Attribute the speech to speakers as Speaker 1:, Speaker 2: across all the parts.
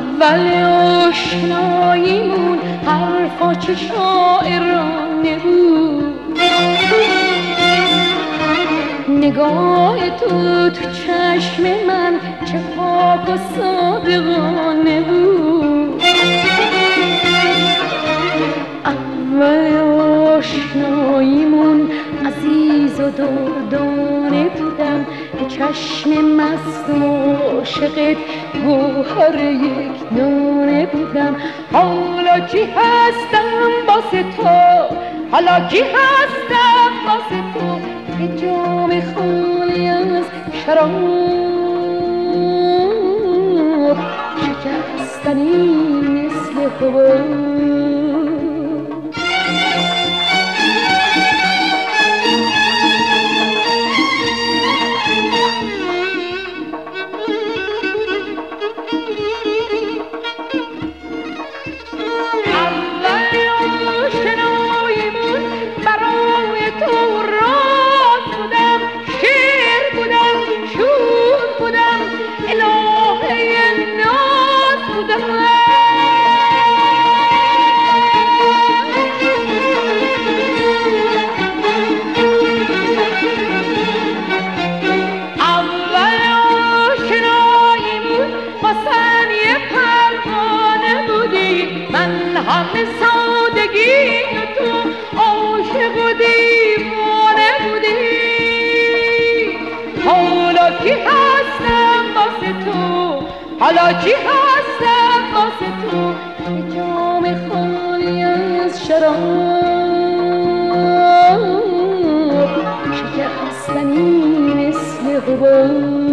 Speaker 1: اول آشناییمون حرفا چه شاعرانه بود، نگاه تو چشم من چه پاک و صادقانه بود. اول آشناییمون عزیز و دردانه بودم، به چشم مست و عاشقت گوهر یک دانه بودم. حالا کی هستم واسه تو، حالا کی هستم واسه تو، که جام خالی از شراب شکستنی مثل حباب. همه سادگی تو عاشق و دیوانه بودی. حالا کی هستم واسه تو، حالا کی هستم واسه تو، که جام خالی از شراب شکستنی مثل حباب.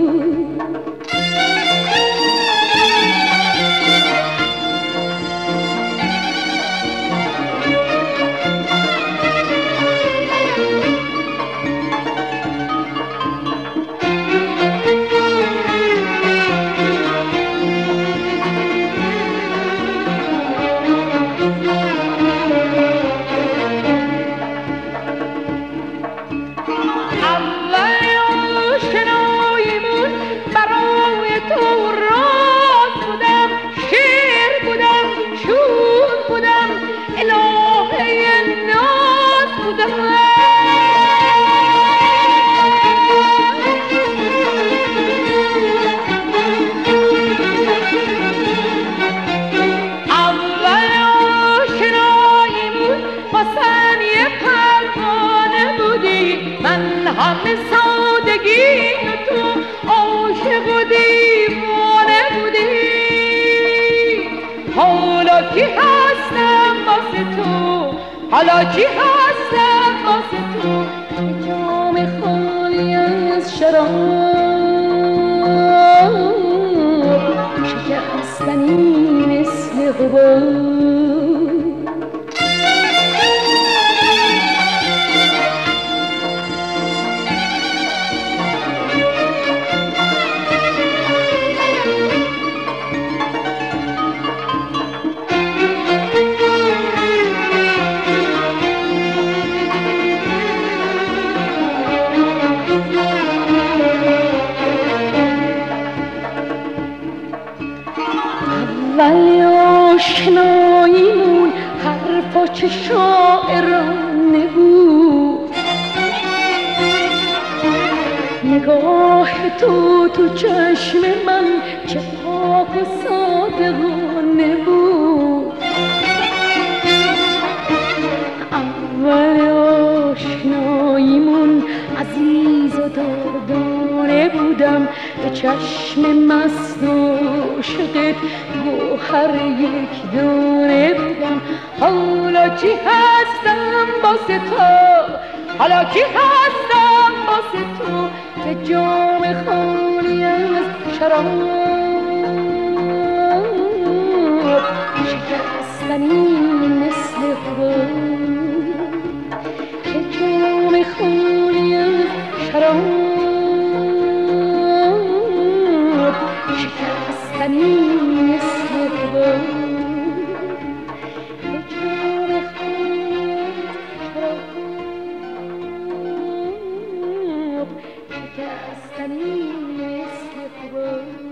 Speaker 1: همه سادگی تو عاشق و دیوانه بودی. حالا کی هستم واسه تو، حالا کی هستم واسه تو، که جام خالی از شراب شکستنی مثل حباب. اول آشناییمون حرفا چه شاعرانه بود، نگاه تو چشم من چه پاک و صادقانه بود. اول آشناییمون عزیز و دردانه بودم، به چشم مست و عاشقت گوهر یک دانه بودم. حالا کی هستم واسه تو، حالا کی هستم واسه تو، که جام خالی از شراب شکستنی مثل حباب، که جام خالی از شراب شکستنی مثل حباب، که جام خالی از شراب شکستنی مثل حباب.